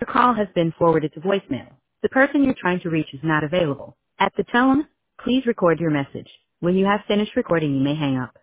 call has been forwarded to voicemail. The person you're trying to reach is not available. At the tone, please record your message. When you have finished recording, you may hang up.